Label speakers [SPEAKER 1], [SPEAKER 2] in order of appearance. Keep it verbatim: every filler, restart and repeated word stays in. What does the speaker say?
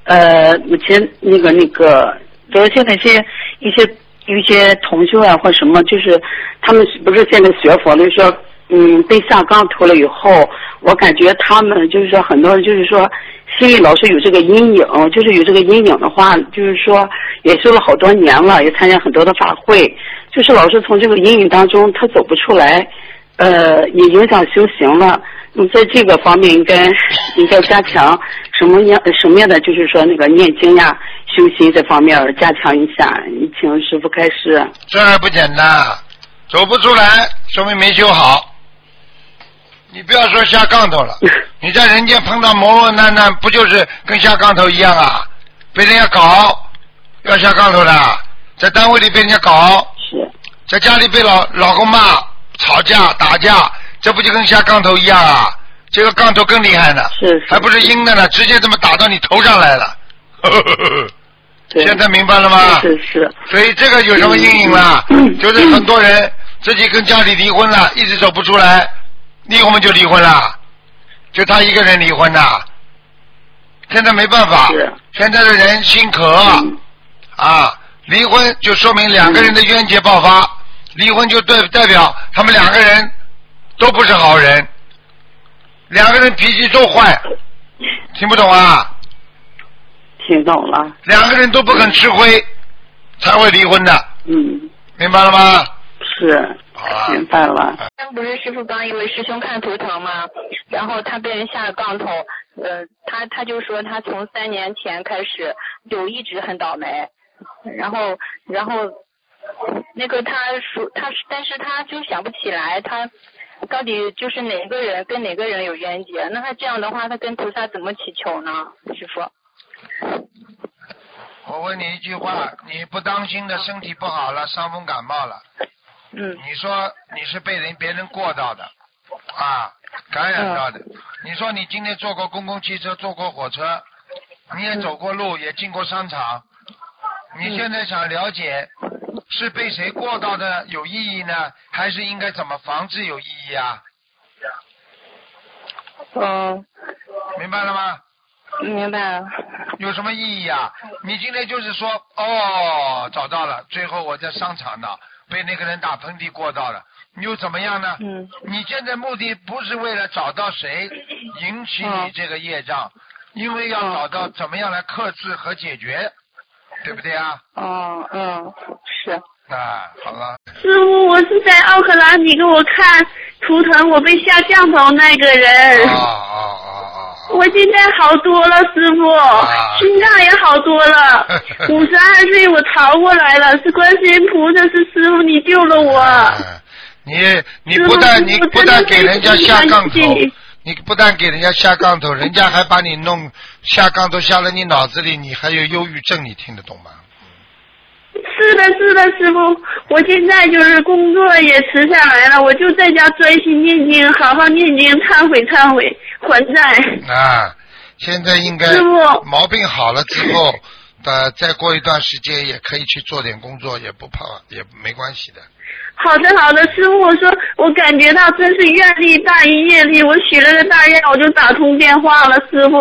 [SPEAKER 1] 呃，目前那个那个，就是现在一些一些一些同学啊或什么，就是他们不是现在学佛的说，嗯，被下杠头了以后，我感觉他们就是说很多人就是说心里老是有这个阴影，就是有这个阴影的话，就是说也修了好多年了，也参加很多的法会，就是老是从这个阴影当中他走不出来，呃，也影响修行了。你在这个方面应该应该加强什么样什么样的，就是说那个念经呀、修心这方面加强一下。你请师父开示。
[SPEAKER 2] 这还不简单，走不出来，说明没修好。你不要说下杠头了，你在人间碰到磨磨难难，不就是跟下杠头一样啊？被人家搞，要下杠头的，在单位里被人家搞，
[SPEAKER 1] 是，
[SPEAKER 2] 在家里被老老公骂、吵架、打架。这不就跟下杠头一样啊？这个杠头更厉害呢，
[SPEAKER 1] 是是
[SPEAKER 2] 还不是阴的呢，直接这么打到你头上来了。呵呵呵现在明白了吗？
[SPEAKER 1] 是是。
[SPEAKER 2] 所以这个有什么阴影啦？嗯、就是很多人自己跟家里离婚了，一直走不出来，离婚就离婚了，就他一个人离婚了。现在没办法，现在的人心渴、嗯、啊，离婚就说明两个人的冤结爆发。嗯离婚就对代表他们两个人都不是好人，两个人脾气都坏，听不懂啊？
[SPEAKER 1] 听懂了。
[SPEAKER 2] 两个人都不肯吃亏，才会离婚的。
[SPEAKER 1] 嗯，
[SPEAKER 2] 明白了吗？
[SPEAKER 1] 是，明白了。
[SPEAKER 3] 刚不是师傅帮一位师兄看图腾吗？然后他被人下了杠头，呃，他他就说他从三年前开始就一直很倒霉，然后然后。那个他说他，但是他就想不起来他到底就是哪个人跟哪个人有冤结。那他这样的话，他跟菩萨怎么祈求呢？师父，
[SPEAKER 2] 我问你一句话，你不当心的身体不好了，伤风感冒了，
[SPEAKER 3] 嗯，
[SPEAKER 2] 你说你是被人别人过到的啊，感染到的、嗯、你说你今天坐过公共汽车，坐过火车，你也走过路、嗯、也进过商场，你现在想了解是被谁过到的有意义呢，还是应该怎么防治有意义啊？
[SPEAKER 3] 嗯，
[SPEAKER 2] 明白了吗？
[SPEAKER 3] 明白了。
[SPEAKER 2] 有什么意义啊？你今天就是说，哦，找到了，最后我在商场呢被那个人打喷嚏过到了，你又怎么样呢？
[SPEAKER 3] 嗯。
[SPEAKER 2] 你现在目的不是为了找到谁引起你这个业障，嗯、因为要找到怎么样来克制和解决。对不对啊？
[SPEAKER 3] 哦，嗯，是。
[SPEAKER 2] 啊，好了。
[SPEAKER 4] 师傅，我是在奥克兰，你给我看图腾，我被下降头那个人。
[SPEAKER 2] 哦哦哦哦。
[SPEAKER 4] 我现在好多了，师傅，啊、心脏也好多了。五十二岁我逃过来了，是观世音菩萨，是师傅你救了我。
[SPEAKER 2] 啊、你你不但你不但给人家下杠头。你不但给人家下杠头，人家还把你弄下杠头下了你脑子里，你还有忧郁症，你听得懂吗？
[SPEAKER 4] 是的，是的，师傅，我现在就是工作也辞下来了，我就在家专心念经，好好念经，忏悔忏悔，还债。
[SPEAKER 2] 啊，现在应该毛病好了之后，呃，再过一段时间也可以去做点工作，也不怕，也没关系的。
[SPEAKER 4] 好的好的，师傅，我说我感觉到真是愿力大于业力，我许了个大愿，我就打通电话了，师傅。